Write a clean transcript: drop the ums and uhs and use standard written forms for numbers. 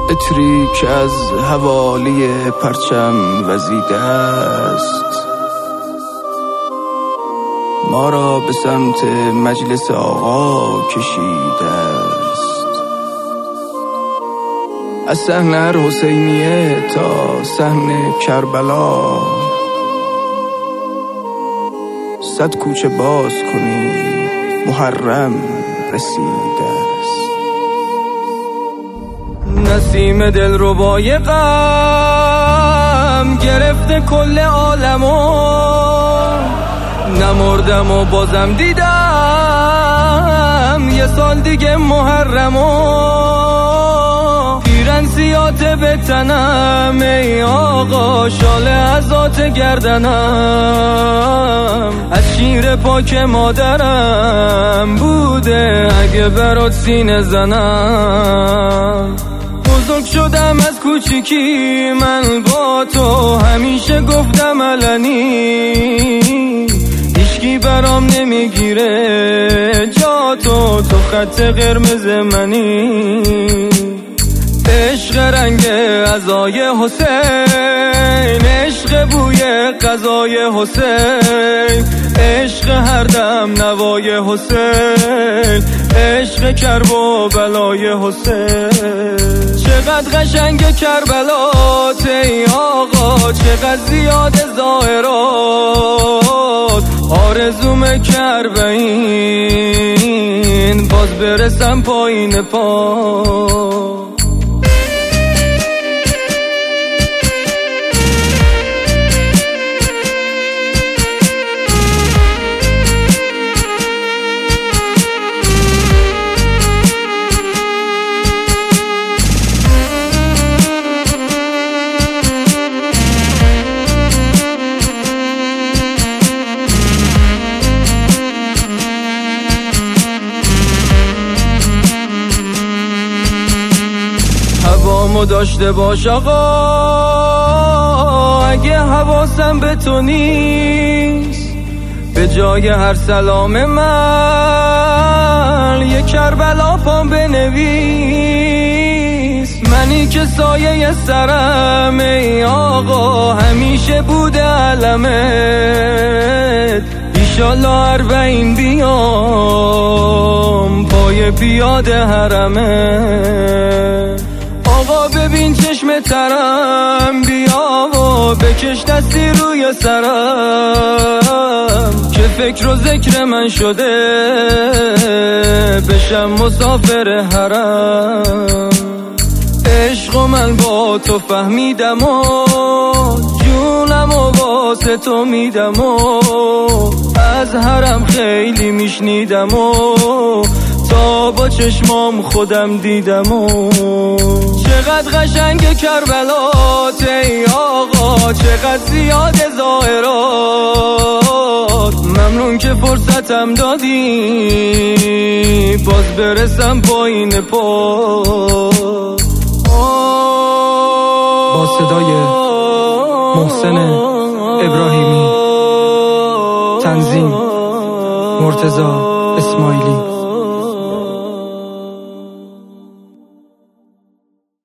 عطری که از حوالی پرچم وزیده است، ما را به سمت مجلس آقا کشیده است. از صحن هر حسینیه تا صحن کربلا، 100 کوچه باز کنی محرم رسیده است. نسیم دلربای غم گرفته کل عالمو، نمردم و بازم دیدم یه سال دیگه محرمو. پیرنسیات به تنم ای آقا، شاله ازات گردنم، از شیر پاک مادرم بوده اگه برات سینه زنم. بزرگ شدم از کوچیکی من با تو، همیشه گفتم علنی هیچکی برام نمیگیره جا تو خط قرمز منی. عشق رنگ عزای حسین، عشق بوی غذای حسین، عشق هر دم نوای حسین، عشق کرب و بلای حسین. چقدر قشنگ کربلات ای آقا، چقدر زیاد ظاهرات، آرزوم کربین باز برسم پایین پا. هوامو داشته باش آقا، اگه حواسم به تو نیست، به جای هر سلام من یه کربلا پام بنویس. منی که سایه سرم ای آقا، همیشه بوده علمت، ایشالله 40 بیام پای پیاده حرمه. آقا ببین چشم ترم، بیا و بکش دستی روی سرم، که فکر و ذکر من شده بشم مسافر حرم. عشق و من با تو فهمیدم و جونم و واسه تو میدم و از حرم خیلی میشنیدم و تا با چشمام خودم دیدم و چقدر قشنگ کربلات ای آقا، چقدر زیاد ظاهرات. ممنون که فرصتم دادی باز برسم پایین پا. با صدای محسن ابراهیمی، تنظیم مرتضی اسماعیلی.